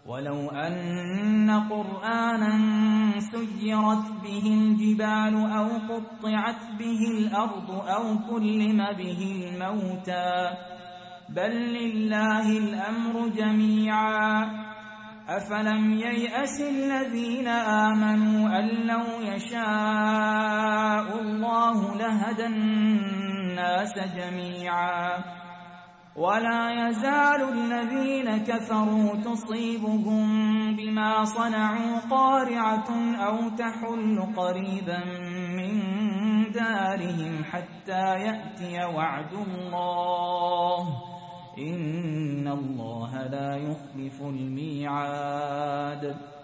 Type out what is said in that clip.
ولو أن قرآنا سيرت به الجبال أو قطعت به الأرض أو كلم به الموتى بل لله الأمر جميعا أفلم ييأس الذين آمنوا أن لو يشاء الله لهدى الناس جميعا ولا يزال الذين كفروا تصيبهم بما صنعوا قارعة أو تحل قريبا من دارهم حتى يأتي وعد الله إن الله لا يخلف الميعاد